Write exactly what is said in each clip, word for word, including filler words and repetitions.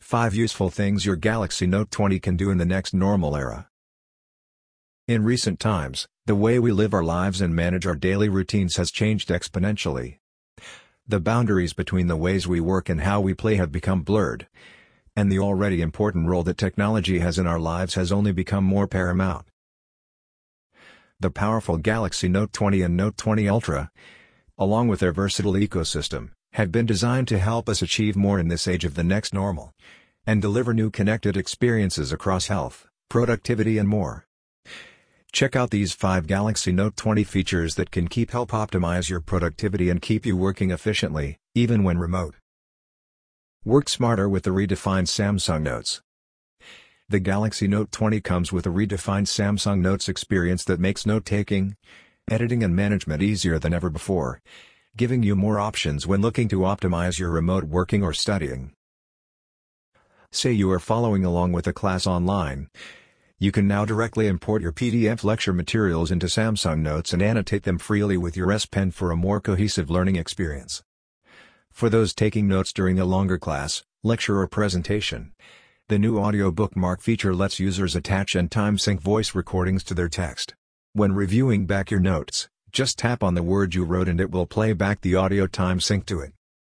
five Useful Things Your Galaxy Note twenty Can Do in the Next Normal Era. In recent times, the way we live our lives and manage our daily routines has changed exponentially. The boundaries between the ways we work and how we play have become blurred, and the already important role that technology has in our lives has only become more paramount. The powerful Galaxy Note twenty and Note twenty Ultra, along with their versatile ecosystem, have been designed to help us achieve more in this age of the next normal, and deliver new connected experiences across health, productivity and more. Check out these five Galaxy Note twenty features that can keep help optimize your productivity and keep you working efficiently, even when remote. Work smarter with the redefined Samsung Notes. The Galaxy Note twenty comes with a redefined Samsung Notes experience that makes note-taking, editing and management easier than ever before, giving you more options when looking to optimize your remote working or studying. Say you are following along with a class online. You can now directly import your P D F lecture materials into Samsung Notes and annotate them freely with your S Pen for a more cohesive learning experience. For those taking notes during a longer class, lecture or presentation, the new audio bookmark feature lets users attach and time-sync voice recordings to their text. When reviewing back your notes, just tap on the word you wrote and it will play back the audio time sync to it.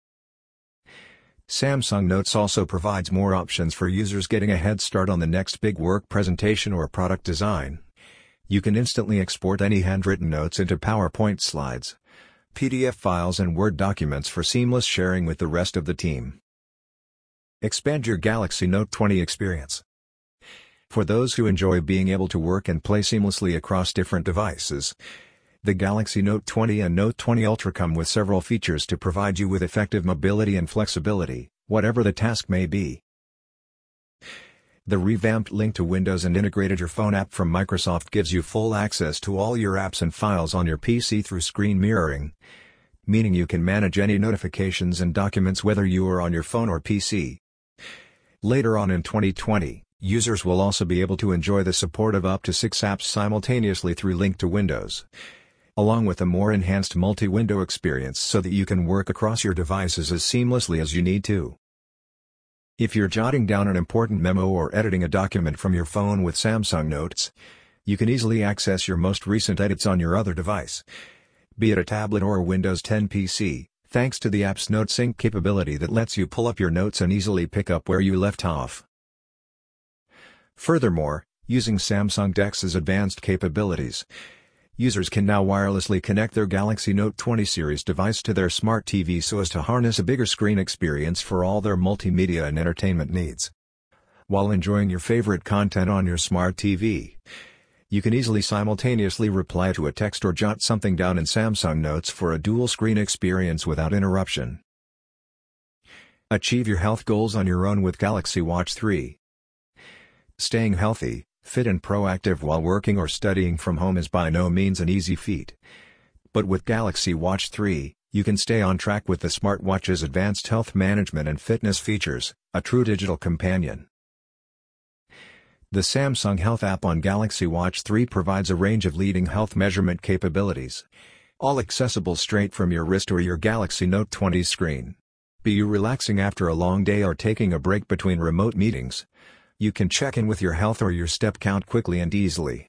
Samsung Notes also provides more options for users getting a head start on the next big work presentation or product design. You can instantly export any handwritten notes into PowerPoint slides, P D F files and Word documents for seamless sharing with the rest of the team. Expand your Galaxy Note twenty experience. For those who enjoy being able to work and play seamlessly across different devices, the Galaxy Note twenty and Note twenty Ultra come with several features to provide you with effective mobility and flexibility, whatever the task may be. The revamped Link to Windows and integrated Your Phone app from Microsoft gives you full access to all your apps and files on your P C through screen mirroring, meaning you can manage any notifications and documents whether you are on your phone or P C. Later on in twenty twenty, users will also be able to enjoy the support of up to six apps simultaneously through Link to Windows, along with a more enhanced multi-window experience so that you can work across your devices as seamlessly as you need to. If you're jotting down an important memo or editing a document from your phone with Samsung Notes, you can easily access your most recent edits on your other device, be it a tablet or a Windows ten P C, thanks to the app's Note Sync capability that lets you pull up your notes and easily pick up where you left off. Furthermore, using Samsung DeX's advanced capabilities, users can now wirelessly connect their Galaxy Note twenty series device to their smart T V so as to harness a bigger screen experience for all their multimedia and entertainment needs. While enjoying your favorite content on your smart T V, you can easily simultaneously reply to a text or jot something down in Samsung Notes for a dual-screen experience without interruption. Achieve your health goals on your own with Galaxy Watch three. Staying healthy, fit and proactive while working or studying from home is by no means an easy feat. But with Galaxy Watch three, you can stay on track with the smartwatch's advanced health management and fitness features, a true digital companion. The Samsung Health app on Galaxy Watch three provides a range of leading health measurement capabilities, all accessible straight from your wrist or your Galaxy Note twenty screen. Be you relaxing after a long day or taking a break between remote meetings, you can check in with your health or your step count quickly and easily.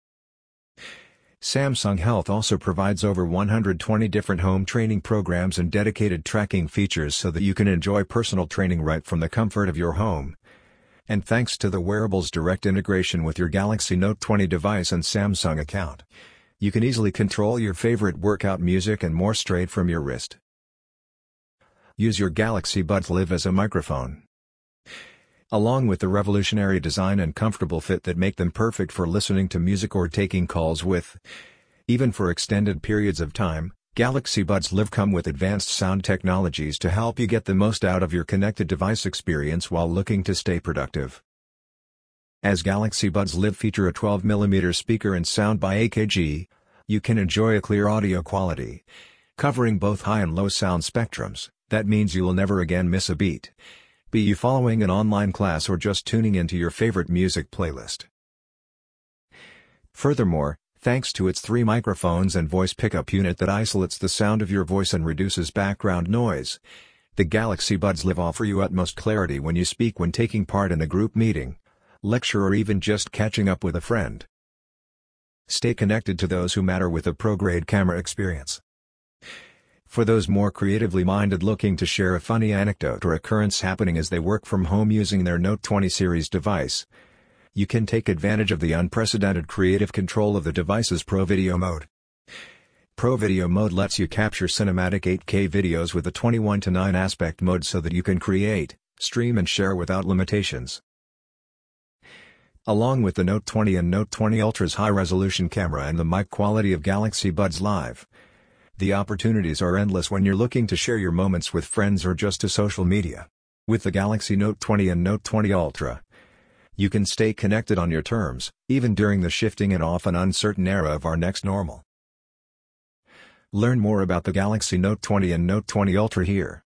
Samsung Health also provides over one hundred twenty different home training programs and dedicated tracking features so that you can enjoy personal training right from the comfort of your home. And thanks to the wearable's direct integration with your Galaxy Note twenty device and Samsung account, you can easily control your favorite workout music and more straight from your wrist. Use your Galaxy Buds Live as a microphone. Along with the revolutionary design and comfortable fit that make them perfect for listening to music or taking calls with, even for extended periods of time, Galaxy Buds Live come with advanced sound technologies to help you get the most out of your connected device experience while looking to stay productive. As Galaxy Buds Live feature a twelve millimeter speaker and sound by A K G, you can enjoy a clear audio quality, covering both high and low sound spectrums. That means you will never again miss a beat, be you following an online class or just tuning into your favorite music playlist. Furthermore, thanks to its three microphones and voice pickup unit that isolates the sound of your voice and reduces background noise, The Galaxy Buds Live offer you utmost clarity when you speak when taking part in a group meeting, lecture or even just catching up with a friend. Stay connected to those who matter with a pro-grade camera experience. For those more creatively minded looking to share a funny anecdote or occurrence happening as they work from home using their Note twenty series device, you can take advantage of the unprecedented creative control of the device's Pro Video mode. Pro Video mode lets you capture cinematic eight K videos with a twenty-one to nine aspect mode so that you can create, stream and share without limitations. Along with the Note twenty and Note twenty Ultra's high-resolution camera and the mic quality of Galaxy Buds Live, the opportunities are endless when you're looking to share your moments with friends or just to social media. With the Galaxy Note twenty and Note twenty Ultra, you can stay connected on your terms, even during the shifting and often uncertain era of our next normal. Learn more about the Galaxy Note twenty and Note twenty Ultra here.